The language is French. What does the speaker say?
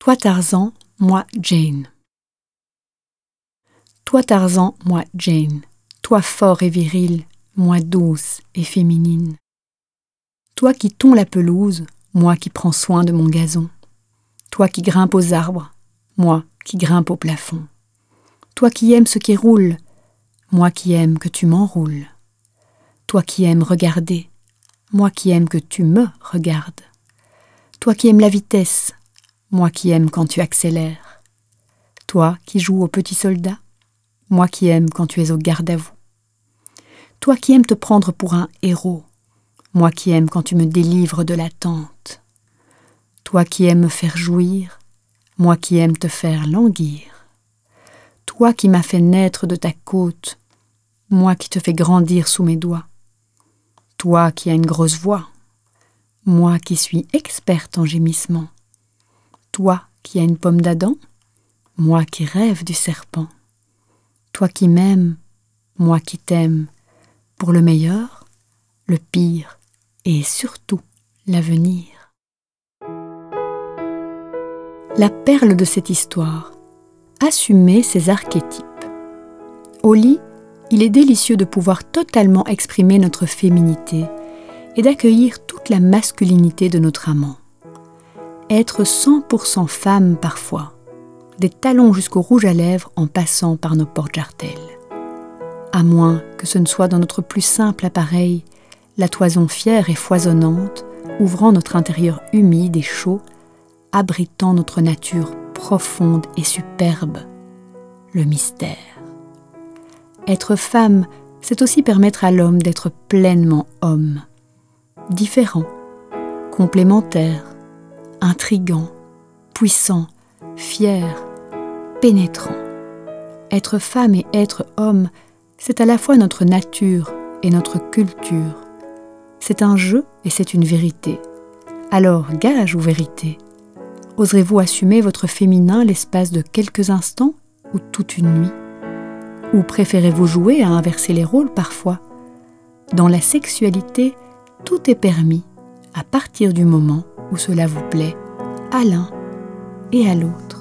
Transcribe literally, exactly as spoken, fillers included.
Toi Tarzan, moi Jane. Toi Tarzan, moi Jane. Toi fort et viril, moi douce et féminine. Toi qui tonds la pelouse, moi qui prends soin de mon gazon. Toi qui grimpes aux arbres, moi qui grimpe au plafond. Toi qui aimes ce qui roule, moi qui aime que tu m'enroules. Toi qui aimes regarder, moi qui aime que tu me regardes. Toi qui aimes la vitesse, moi qui aime quand tu accélères. Toi qui joues au petit soldat, moi qui aime quand tu es au garde à vous. Toi qui aimes te prendre pour un héros, moi qui aime quand tu me délivres de l'attente. Toi qui aimes me faire jouir, moi qui aime te faire languir. Toi qui m'as fait naître de ta côte, moi qui te fais grandir sous mes doigts. Toi qui as une grosse voix, moi qui suis experte en gémissements. Toi qui as une pomme d'Adam, moi qui rêve du serpent. Toi qui m'aimes, moi qui t'aime, pour le meilleur, le pire et surtout l'avenir. La perle de cette histoire, assumer ses archétypes. Au lit, il est délicieux de pouvoir totalement exprimer notre féminité et d'accueillir toute la masculinité de notre amant. Être cent pour cent femme parfois, des talons jusqu'au rouge à lèvres en passant par nos porte-jartelles. À moins que ce ne soit dans notre plus simple appareil, la toison fière et foisonnante, ouvrant notre intérieur humide et chaud, abritant notre nature profonde et superbe, le mystère. Être femme, c'est aussi permettre à l'homme d'être pleinement homme, différent, complémentaire, intrigant, puissant, fier, pénétrant. Être femme et être homme, c'est à la fois notre nature et notre culture. C'est un jeu et c'est une vérité. Alors, gage ou vérité? Oserez-vous assumer votre féminin l'espace de quelques instants ou toute une nuit? Ou préférez-vous jouer à inverser les rôles parfois? Dans la sexualité, tout est permis à partir du moment où cela vous plaît à l'un et à l'autre.